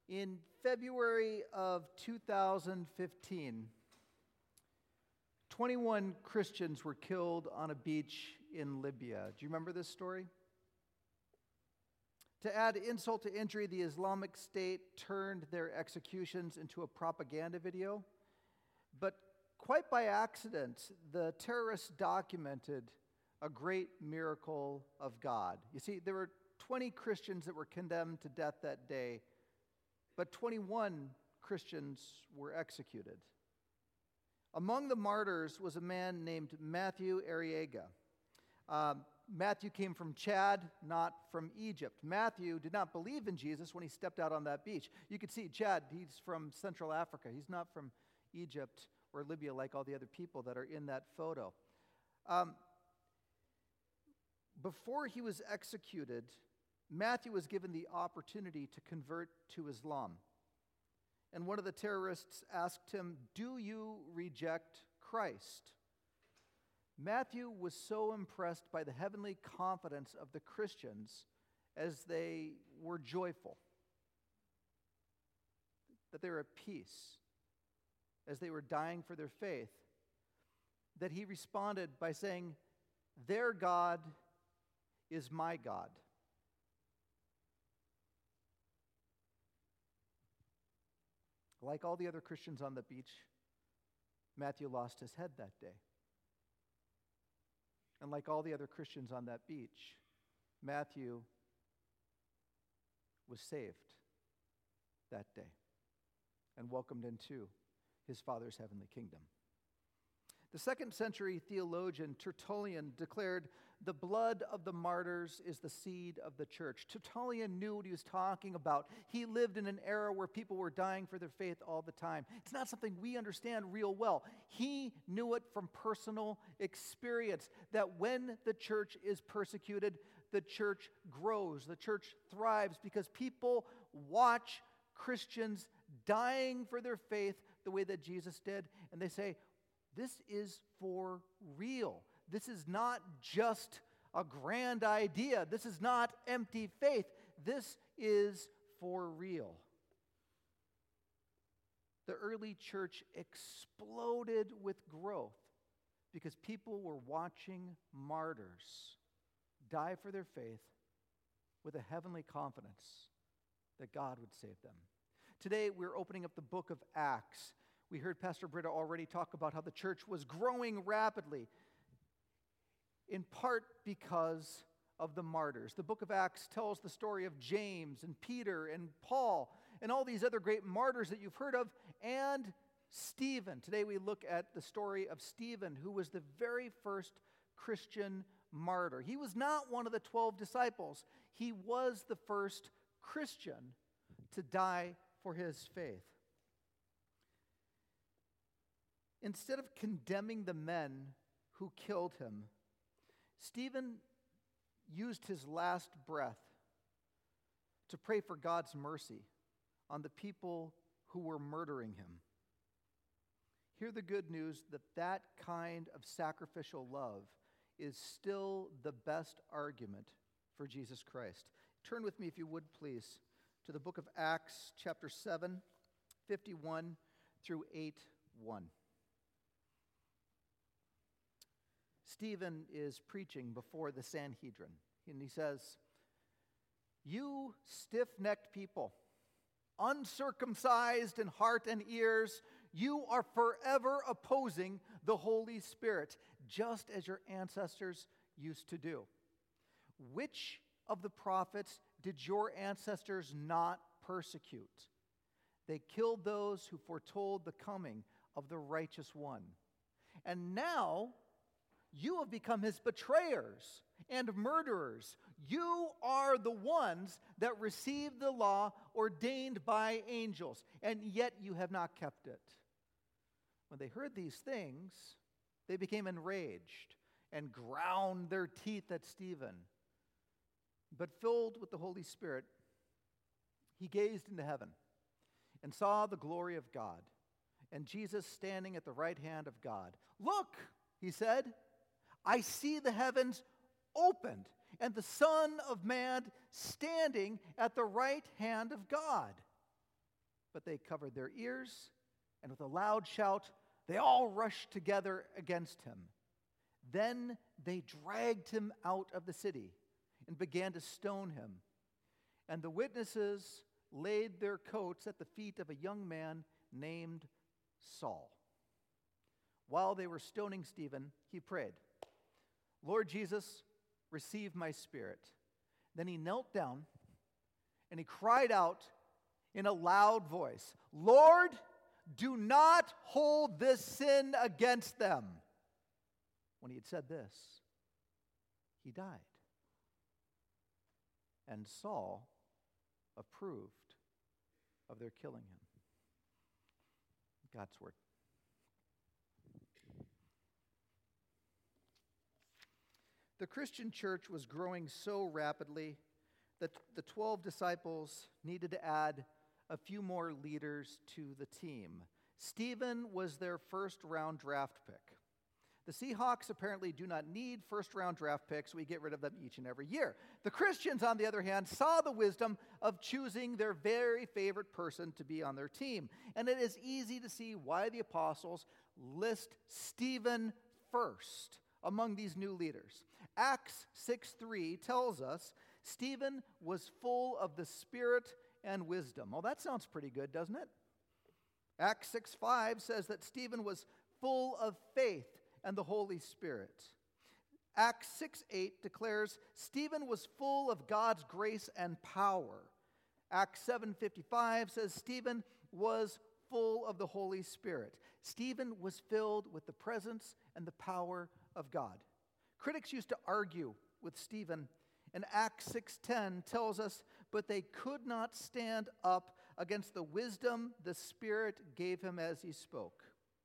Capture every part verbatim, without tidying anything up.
In February of two thousand fifteen, twenty-one Christians were killed on a beach in Libya. Do you remember this story? To add insult to injury, the Islamic State turned their executions into a propaganda video. But quite by accident, the terrorists documented a great miracle of God. You see, there were twenty Christians that were condemned to death that day, but twenty-one Christians were executed. Among the martyrs was a man named Matthew Arriaga. Um, Matthew came from Chad, not from Egypt. Matthew did not believe in Jesus when he stepped out on that beach. You could see Chad, he's from Central Africa. He's not from Egypt or Libya like all the other people that are in that photo. Um, before he was executed, Matthew was given the opportunity to convert to Islam. And one of the terrorists asked him, "Do you reject Christ?" Matthew was so impressed by the heavenly confidence of the Christians as they were joyful, that they were at peace, as they were dying for their faith, that he responded by saying, "Their God is my God." Like all the other Christians on the beach, Matthew lost his head that day. And like all the other Christians on that beach, Matthew was saved that day and welcomed into his Father's heavenly kingdom. The second century theologian Tertullian declared, "The blood of the martyrs is the seed of the church." Tertullian knew what he was talking about. He lived in an era where people were dying for their faith all the time. It's not something we understand real well. He knew it from personal experience, that when the church is persecuted, the church grows, the church thrives, because people watch Christians dying for their faith the way that Jesus did, and they say, this is for real. This is not just a grand idea. This is not empty faith. This is for real. The early church exploded with growth because people were watching martyrs die for their faith with a heavenly confidence that God would save them. Today, we're opening up the book of Acts. We heard Pastor Britta already talk about how the church was growing rapidly, in part because of the martyrs. The book of Acts tells the story of James and Peter and Paul and all these other great martyrs that you've heard of, and Stephen. Today we look at the story of Stephen, who was the very first Christian martyr. He was not one of the twelve disciples. He was the first Christian to die for his faith. Instead of condemning the men who killed him, Stephen used his last breath to pray for God's mercy on the people who were murdering him. Hear the good news that that kind of sacrificial love is still the best argument for Jesus Christ. Turn with me, if you would please, to the book of Acts, chapter seven, fifty-one through eight one. Stephen is preaching before the Sanhedrin, and he says, "You stiff-necked people, uncircumcised in heart and ears, you are forever opposing the Holy Spirit, just as your ancestors used to do. Which of the prophets did your ancestors not persecute? They killed those who foretold the coming of the righteous one. And now you have become his betrayers and murderers. You are the ones that received the law ordained by angels, and yet you have not kept it." When they heard these things, they became enraged and ground their teeth at Stephen. But filled with the Holy Spirit, he gazed into heaven and saw the glory of God and Jesus standing at the right hand of God. "Look," he said, "I see the heavens opened and the Son of Man standing at the right hand of God." but they covered their ears, and with a loud shout, they all rushed together against him. Then they dragged him out of the city and began to stone him. And the witnesses laid their coats at the feet of a young man named Saul. While they were stoning Stephen, he prayed, "Lord Jesus, receive my spirit." Then he knelt down and he cried out in a loud voice, "Lord, do not hold this sin against them." When he had said this, he died. And Saul approved of their killing him. God's word. The Christian church was growing so rapidly that the twelve disciples needed to add a few more leaders to the team. Stephen was their first round draft pick. The Seahawks apparently do not need first round draft picks. We get rid of them each and every year. The Christians, on the other hand, saw the wisdom of choosing their very favorite person to be on their team. And it is easy to see why the apostles list Stephen first among these new leaders. Acts six three tells us Stephen was full of the Spirit and wisdom. Well, that sounds pretty good, doesn't it? Acts six five says that Stephen was full of faith and the Holy Spirit. Acts six eight declares Stephen was full of God's grace and power. Acts seven fifty-five says Stephen was full of the Holy Spirit. Stephen was filled with the presence and the power of God. Critics used to argue with Stephen, and Acts six ten tells us, but they could not stand up against the wisdom the Spirit gave him as he spoke.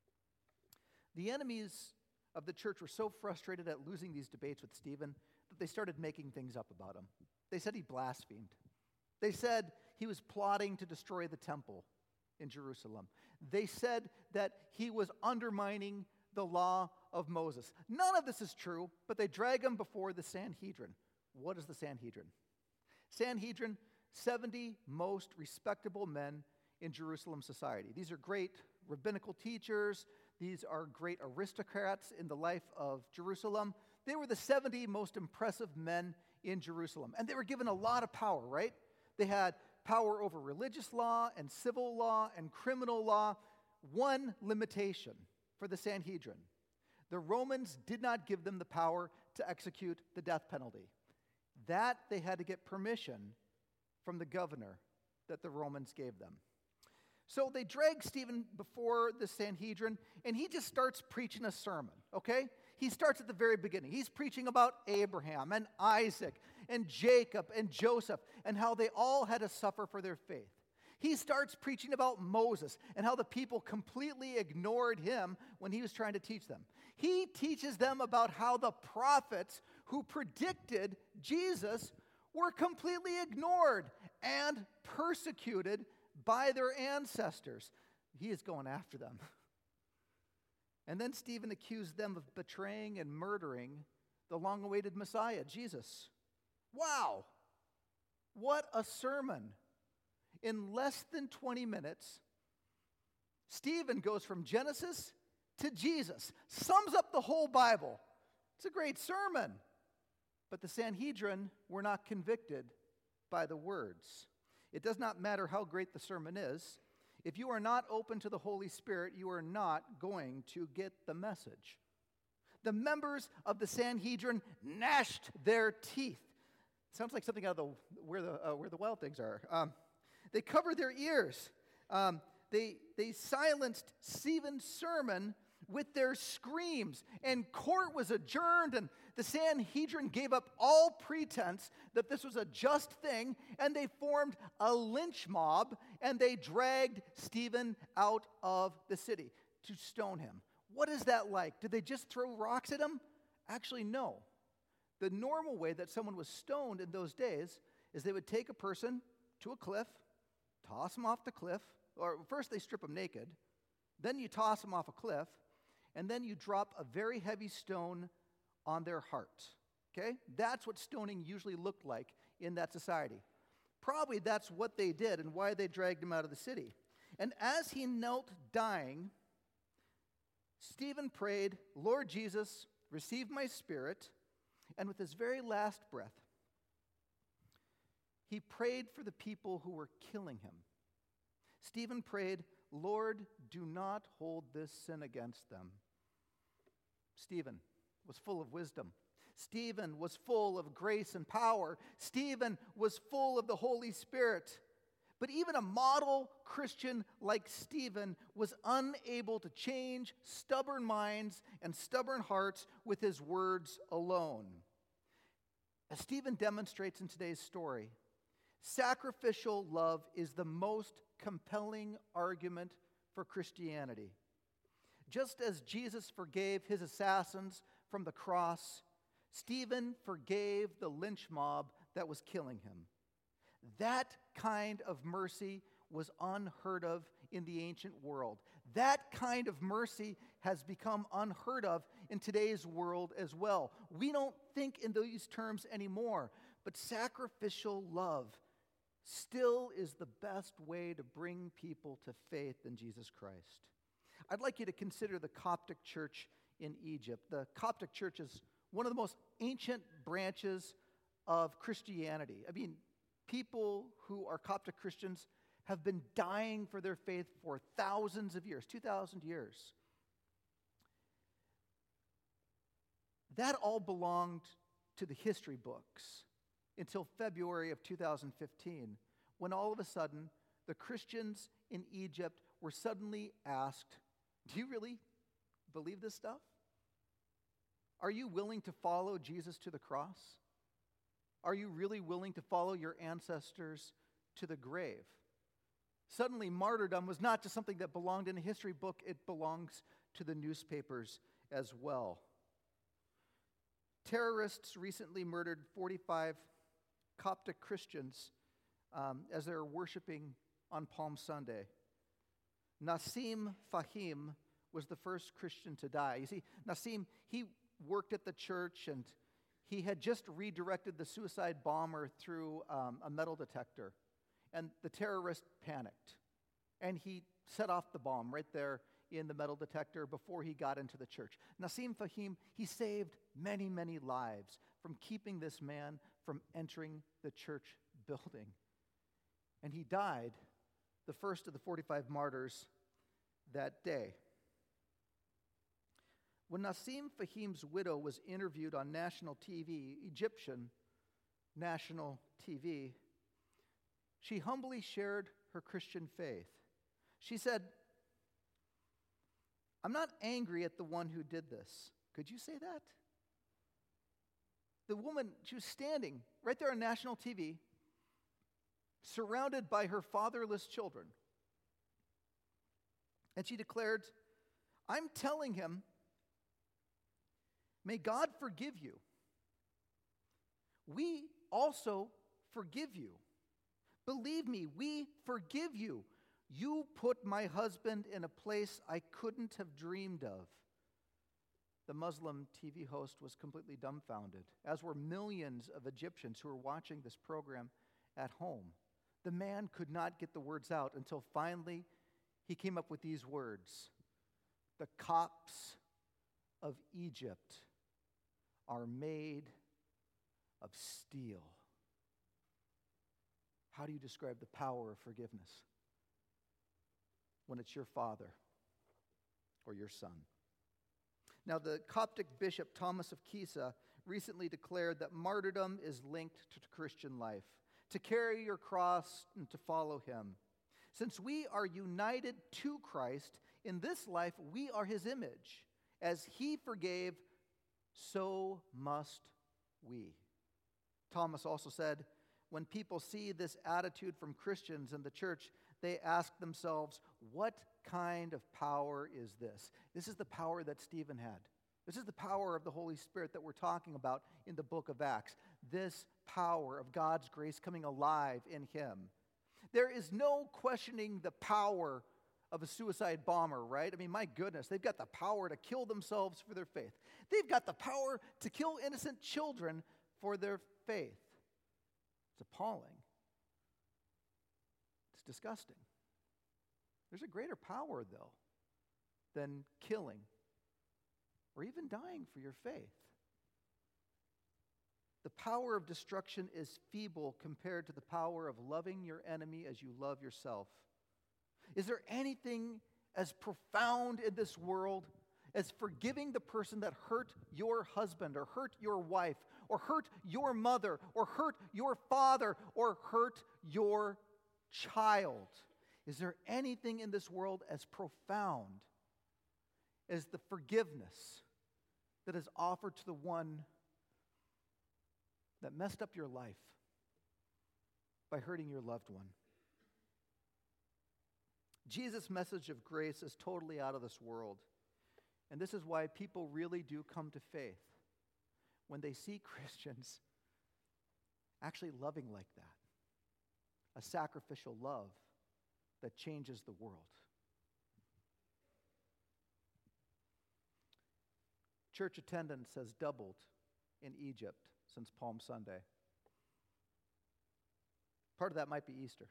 The enemies of the church were so frustrated at losing these debates with Stephen that they started making things up about him. They said he blasphemed. They said he was plotting to destroy the temple in Jerusalem. They said that he was undermining the law of Moses. None of this is true, but they drag him before the Sanhedrin. What is the Sanhedrin? Sanhedrin, seventy most respectable men in Jerusalem society. These are great rabbinical teachers. These are great aristocrats in the life of Jerusalem. They were the seventy most impressive men in Jerusalem. And they were given a lot of power, right? They had power over religious law and civil law and criminal law. One limitation for the Sanhedrin: the Romans did not give them the power to execute the death penalty. That they had to get permission from the governor that the Romans gave them. So they drag Stephen before the Sanhedrin, and he just starts preaching a sermon, okay? He starts at the very beginning. He's preaching about Abraham and Isaac and Jacob and Joseph and how they all had to suffer for their faith. He starts preaching about Moses and how the people completely ignored him when he was trying to teach them. He teaches them about how the prophets who predicted Jesus were completely ignored and persecuted by their ancestors. He is going after them. And then Stephen accused them of betraying and murdering the long-awaited Messiah, Jesus. Wow! What a sermon. In less than twenty minutes, Stephen goes from Genesis to Jesus, sums up the whole Bible. It's a great sermon. But the Sanhedrin were not convicted by the words. It does not matter how great the sermon is. If you are not open to the Holy Spirit, you are not going to get the message. The members of the Sanhedrin gnashed their teeth. Sounds like something out of the where the uh, where the wild things are. Um, they covered their ears. Um, they they silenced Stephen's sermon with their screams, and court was adjourned, and the Sanhedrin gave up all pretense that this was a just thing, and they formed a lynch mob, and they dragged Stephen out of the city to stone him. What is that like? Did they just throw rocks at him? Actually, no. The normal way that someone was stoned in those days is they would take a person to a cliff, toss him off the cliff, or first they strip him naked, then you toss him off a cliff, and then you drop a very heavy stone on their heart. Okay? That's what stoning usually looked like in that society. Probably that's what they did and why they dragged him out of the city. And as he knelt dying, Stephen prayed, Lord Jesus, receive my spirit. And with his very last breath, he prayed for the people who were killing him. Stephen prayed, Lord, do not hold this sin against them. Stephen was full of wisdom. Stephen was full of grace and power. Stephen was full of the Holy Spirit. But even a model Christian like Stephen was unable to change stubborn minds and stubborn hearts with his words alone. As Stephen demonstrates in today's story, sacrificial love is the most compelling argument for Christianity. Just as Jesus forgave his assassins from the cross, Stephen forgave the lynch mob that was killing him. That kind of mercy was unheard of in the ancient world. That kind of mercy has become unheard of in today's world as well. We don't think in these terms anymore, but sacrificial love still is the best way to bring people to faith in Jesus Christ. I'd like you to consider the Coptic church in Egypt. The Coptic church is one of the most ancient branches of Christianity. I mean, people who are Coptic Christians have been dying for their faith for thousands of years, two thousand years. That all belonged to the history books until February of two thousand fifteen, when all of a sudden the Christians in Egypt were suddenly asked, do you really believe this stuff? Are you willing to follow Jesus to the cross? Are you really willing to follow your ancestors to the grave? Suddenly, martyrdom was not just something that belonged in a history book, it belongs to the newspapers as well. Terrorists recently murdered forty-five Coptic Christians um, as they were worshiping on Palm Sunday. Nassim Fahim was the first Christian to die. You see, Nassim, he worked at the church and he had just redirected the suicide bomber through um, a metal detector. And the terrorist panicked. And he set off the bomb right there in the metal detector before he got into the church. Nassim Fahim, he saved many, many lives from keeping this man from entering the church building. And he died, the first of the forty-five martyrs, that day. When Nassim Fahim's widow was interviewed on national T V, Egyptian national T V, she humbly shared her Christian faith. She said, I'm not angry at the one who did this. Could you say that? The woman, she was standing right there on national T V, surrounded by her fatherless children. And she declared, I'm telling him, may God forgive you. We also forgive you. Believe me, we forgive you. You put my husband in a place I couldn't have dreamed of. The Muslim T V host was completely dumbfounded, as were millions of Egyptians who were watching this program at home. The man could not get the words out until finally he came up with these words. The Copts of Egypt are made of steel. How do you describe the power of forgiveness when it's your father or your son? Now, the Coptic bishop Thomas of Kisa recently declared that martyrdom is linked to Christian life, to carry your cross and to follow him. Since we are united to Christ, in this life we are his image. As he forgave, so must we. Thomas also said, when people see this attitude from Christians in the church, they ask themselves, what kind of power is this? This is the power that Stephen had. This is the power of the Holy Spirit that we're talking about in the book of Acts. This power of God's grace coming alive in him. There is no questioning the power of a suicide bomber, right? I mean, my goodness, they've got the power to kill themselves for their faith. They've got the power to kill innocent children for their faith. It's appalling. It's disgusting. There's a greater power, though, than killing or even dying for your faith. The power of destruction is feeble compared to the power of loving your enemy as you love yourself. Is there anything as profound in this world as forgiving the person that hurt your husband or hurt your wife or hurt your mother or hurt your father or hurt your child? Is there anything in this world as profound as the forgiveness that is offered to the one that messed up your life by hurting your loved one? Jesus' message of grace is totally out of this world. And this is why people really do come to faith when they see Christians actually loving like that. A sacrificial love that changes the world. Church attendance has doubled in Egypt since Palm Sunday. Part of that might be Easter.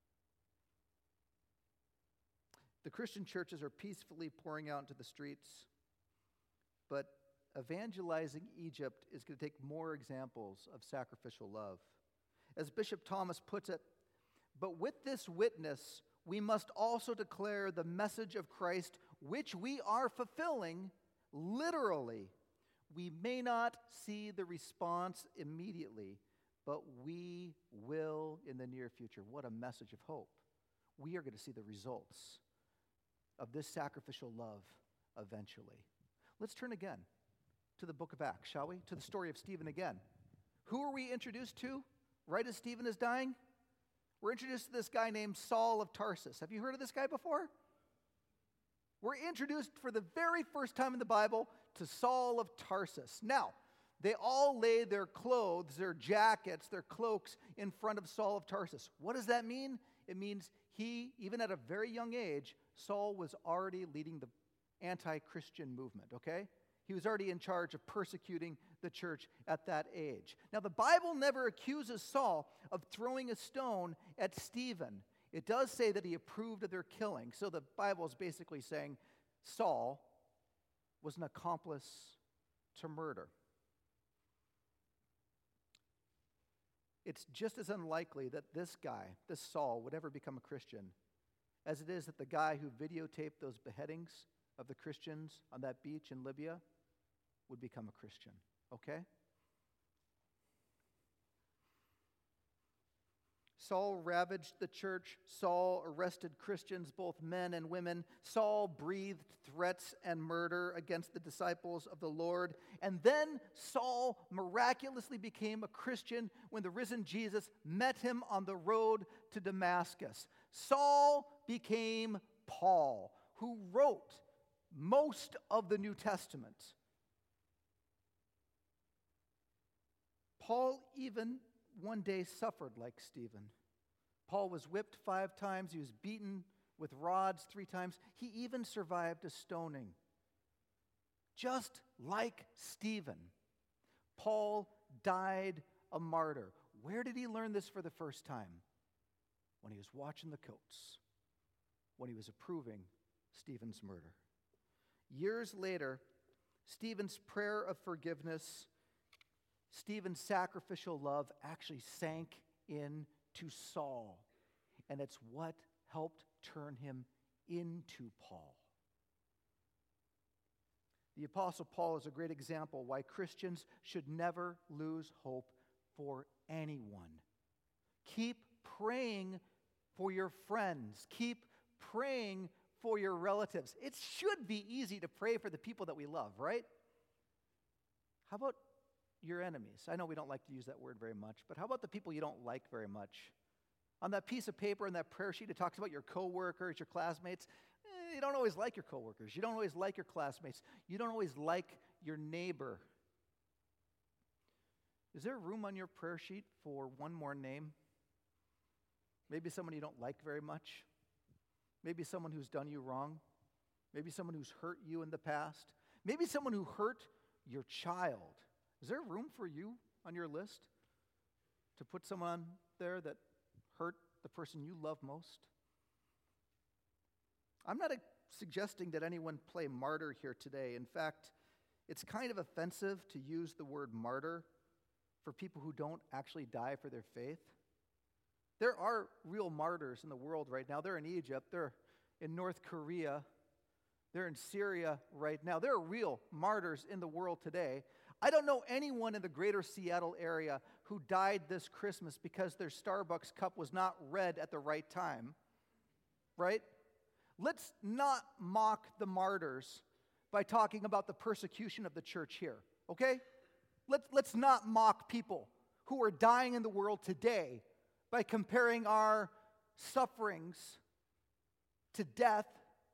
The Christian churches are peacefully pouring out into the streets, but evangelizing Egypt is going to take more examples of sacrificial love. As Bishop Thomas puts it, but with this witness, we must also declare the message of Christ, which we are fulfilling literally. We may not see the response immediately, but we will in the near future. What a message of hope. We are going to see the results of this sacrificial love eventually. Let's turn again to the book of Acts, shall we? To the story of Stephen again. Who are we introduced to right as Stephen is dying? We're introduced to this guy named Saul of Tarsus. Have you heard of this guy before? We're introduced for the very first time in the Bible to Saul of Tarsus. Now, they all lay their clothes, their jackets, their cloaks in front of Saul of Tarsus. What does that mean? It means he, even at a very young age, Saul was already leading the anti-Christian movement, okay? He was already in charge of persecuting the church at that age. Now, the Bible never accuses Saul of throwing a stone at Stephen. It does say that he approved of their killing. So the Bible is basically saying Saul was an accomplice to murder. It's just as unlikely that this guy, this Saul, would ever become a Christian as it is that the guy who videotaped those beheadings of the Christians on that beach in Libya would become a Christian, okay? Saul ravaged the church. Saul arrested Christians, both men and women. Saul breathed threats and murder against the disciples of the Lord. And then Saul miraculously became a Christian when the risen Jesus met him on the road to Damascus. Saul became Paul, who wrote most of the New Testament. Paul even one day suffered like Stephen. Paul was whipped five times. He was beaten with rods three times. He even survived a stoning. Just like Stephen, Paul died a martyr. Where did he learn this for the first time? When he was watching the coats, when he was approving Stephen's murder. Years later, Stephen's prayer of forgiveness, Stephen's sacrificial love actually sank into Saul, and it's what helped turn him into Paul. The Apostle Paul is a great example why Christians should never lose hope for anyone. Keep praying for your friends. Keep praying for your relatives. It should be easy to pray for the people that we love, right? How about your enemies? I know we don't like to use that word very much, but how about the people you don't like very much? On that piece of paper, on that prayer sheet, it talks about your coworkers, your classmates. Eh, you don't always like your coworkers. You don't always like your classmates. You don't always like your neighbor. Is there room on your prayer sheet for one more name? Maybe someone you don't like very much. Maybe someone who's done you wrong. Maybe someone who's hurt you in the past. Maybe someone who hurt your child. Is there room for you on your list to put someone there that hurt the person you love most? I'm not uh, suggesting that anyone play martyr here today. In fact, it's kind of offensive to use the word martyr for people who don't actually die for their faith. There are real martyrs in the world right now. They're in Egypt. They're in North Korea. They're in Syria right now. There are real martyrs in the world today. I don't know anyone in the greater Seattle area who died this Christmas because their Starbucks cup was not red at the right time, right? Let's not mock the martyrs by talking about the persecution of the church here, okay? Let's, let's not mock people who are dying in the world today by comparing our sufferings to death.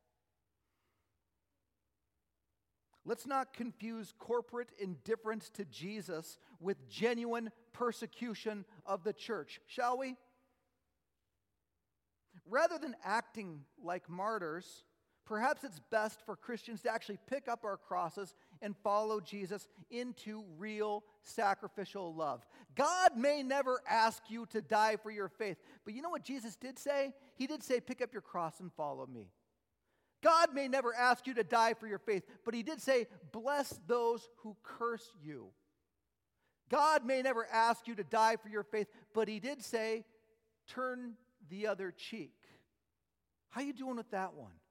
Let's not confuse corporate indifference to Jesus with genuine persecution of the church, shall we? Rather than acting like martyrs, perhaps it's best for Christians to actually pick up our crosses and follow Jesus into real sacrificial love. God may never ask you to die for your faith, but you know what Jesus did say? He did say, pick up your cross and follow me. God may never ask you to die for your faith, but he did say, bless those who curse you. God may never ask you to die for your faith, but he did say, turn the other cheek. How you doing with that one?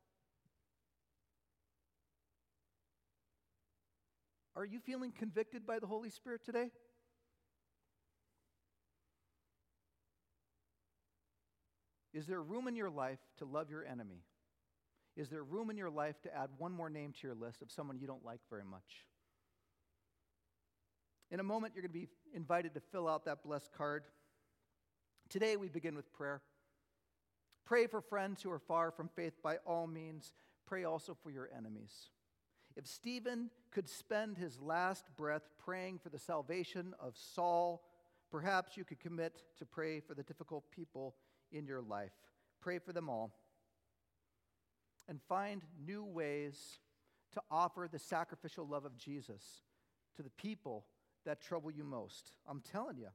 Are you feeling convicted by the Holy Spirit today? Is there room in your life to love your enemy? Is there room in your life to add one more name to your list of someone you don't like very much? In a moment, you're going to be invited to fill out that blessed card. Today, we begin with prayer. Pray for friends who are far from faith by all means. Pray also for your enemies. If Stephen could spend his last breath praying for the salvation of Saul, perhaps you could commit to pray for the difficult people in your life. Pray for them all. And find new ways to offer the sacrificial love of Jesus to the people that trouble you most. I'm telling you,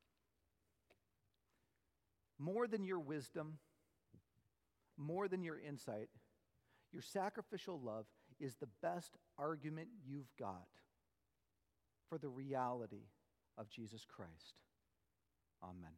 more than your wisdom, more than your insight, your sacrificial love is the best argument you've got for the reality of Jesus Christ. Amen.